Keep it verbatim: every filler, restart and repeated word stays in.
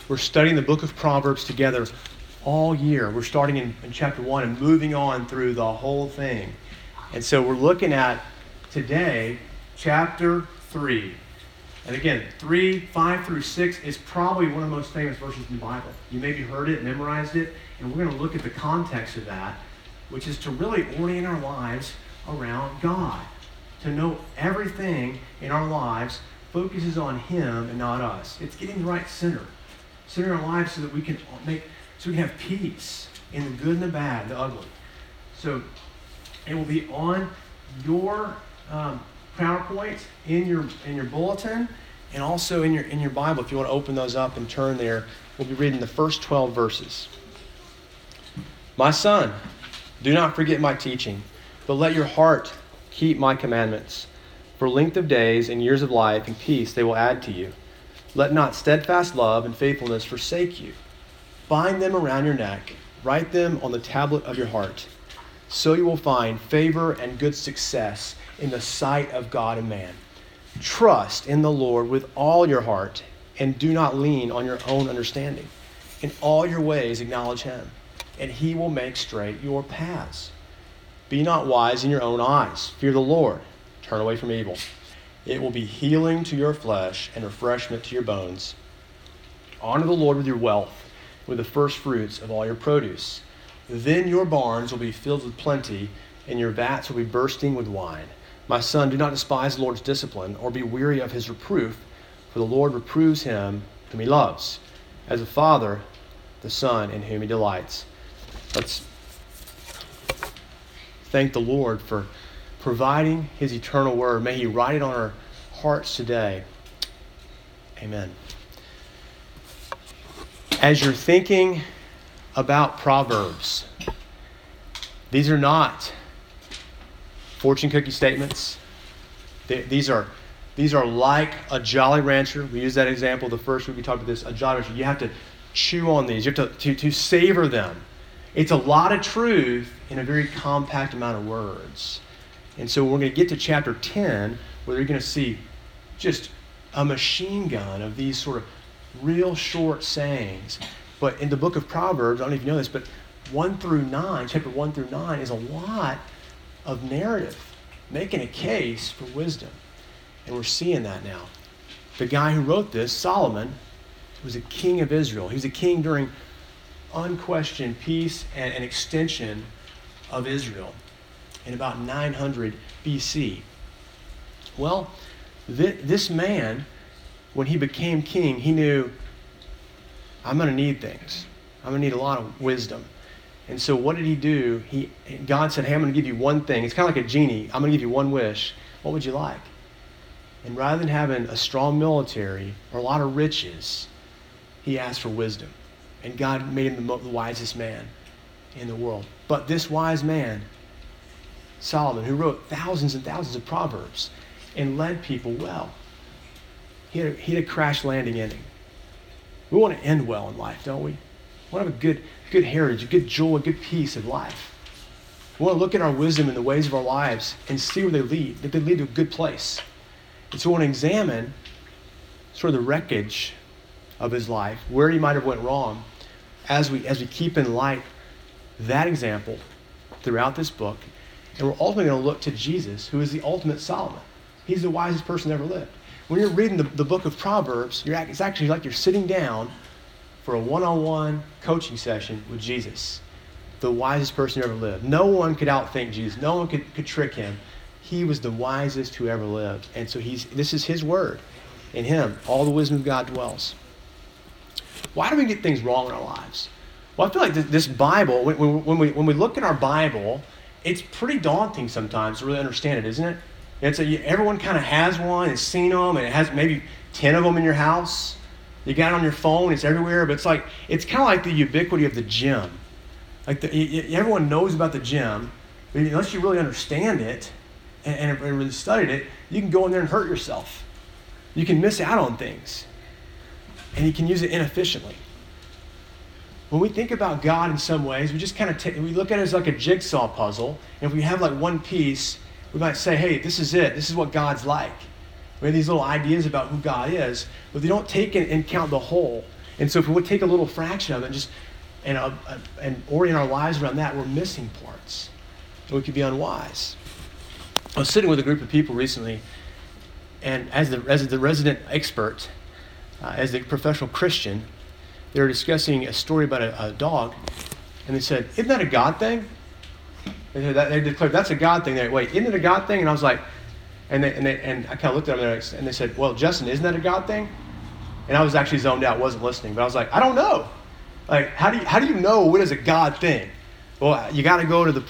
we're studying the book of Proverbs together all year. We're starting in, in chapter one and moving on through the whole thing. And so we're looking at today, chapter three. And again, three, five through six is probably one of the most famous verses in the Bible. You maybe heard it, memorized it, and we're going to look at the context of that, which is to really orient our lives around God. To know everything in our lives focuses on Him and not us. It's getting the right center. Center our lives so that we can make, so we can have peace in the good and the bad, and the ugly. So it will be on your um, PowerPoint, in your in your bulletin, and also in your in your Bible. If you want to open those up and turn there, we'll be reading the first twelve verses. My son, do not forget my teaching, but let your heart keep my commandments. For length of days and years of life and peace they will add to you. Let not steadfast love and faithfulness forsake you. Bind them around your neck. Write them on the tablet of your heart. So you will find favor and good success in the sight of God and man. Trust in the Lord with all your heart, and do not lean on your own understanding. In all your ways acknowledge Him, and He will make straight your paths. Be not wise in your own eyes. Fear the Lord. Turn away from evil. It will be healing to your flesh and refreshment to your bones. Honor the Lord with your wealth, with the first fruits of all your produce. Then your barns will be filled with plenty, and your vats will be bursting with wine. My son, do not despise the Lord's discipline, or be weary of His reproof, for the Lord reproves him whom He loves, as a father the son in whom He delights. Let's thank the Lord for providing His eternal word. May He write it on our hearts today. Amen. As you're thinking about Proverbs, these are not fortune cookie statements. They, these are these are like a Jolly Rancher. We use that example the first week we talked about this. A Jolly Rancher. You have to chew on these. You have to, to, to savor them. It's a lot of truth in a very compact amount of words. And so we're going to get to chapter ten, where you're going to see just a machine gun of these sort of real short sayings. But in the book of Proverbs, I don't know if you know this, but one through nine, chapter one through nine, is a lot of narrative, making a case for wisdom. And we're seeing that now. The guy who wrote this, Solomon, was a king of Israel. He was a king during unquestioned peace and an extension of Israel in about nine hundred B C. Well, th- this man, when he became king, he knew, I'm going to need things. I'm going to need a lot of wisdom. And so what did he do? He, God said, hey, I'm going to give you one thing. It's kind of like a genie. I'm going to give you one wish. What would you like? And rather than having a strong military or a lot of riches, he asked for wisdom. And God made him the, mo- the wisest man in the world. But this wise man, Solomon, who wrote thousands and thousands of Proverbs and led people well, he had a, he had a crash landing ending. We want to end well in life, don't we? We want to have a good, good heritage, a good joy, a good peace of life. We want to look at our wisdom and the ways of our lives and see where they lead, that they lead to a good place. And so we want to examine sort of the wreckage of his life, where he might have went wrong, as we as we keep in light that example throughout this book. And we're ultimately going to look to Jesus, who is the ultimate Solomon. He's the wisest person ever lived. When you're reading the, the book of Proverbs, you're, it's actually like you're sitting down for a one-on-one coaching session with Jesus, the wisest person who ever lived. No one could outthink Jesus. No one could, could trick him. He was the wisest who ever lived. And so he's this is his word. In him, all the wisdom of God dwells. Why do we get things wrong in our lives? Well, I feel like this, this Bible, when, when, when, we, when we look at our Bible, it's pretty daunting sometimes to really understand it, isn't it? It's a, everyone kind of has one and seen them, and it has maybe ten of them in your house. You got it on your phone, it's everywhere, but it's like it's kind of like the ubiquity of the gym. Like the, you, everyone knows about the gym, but unless you really understand it and, and really studied it, you can go in there and hurt yourself. You can miss out on things, and you can use it inefficiently. When we think about God in some ways, we just kind of t- we look at it as like a jigsaw puzzle, and if we have like one piece, we might say, hey, this is it. This is what God's like. We have these little ideas about who God is, but they don't take into account the whole. And so if we would take a little fraction of it and just and, uh, and orient our lives around that, we're missing parts. And we could be unwise. I was sitting with a group of people recently, and as the, as the resident expert, uh, as the professional Christian, they were discussing a story about a, a dog, and they said, "Isn't that a God thing?" They, said that, they declared, "That's a God thing." They went, "Wait, isn't it a God thing?" And I was like, and they, and, they, and I kind of looked at them and they said, "Well, Justin, isn't that a God thing?" And I was actually zoned out, wasn't listening, but I was like, "I don't know. Like, how do you how do you know what is a God thing?" Well, you got to go to the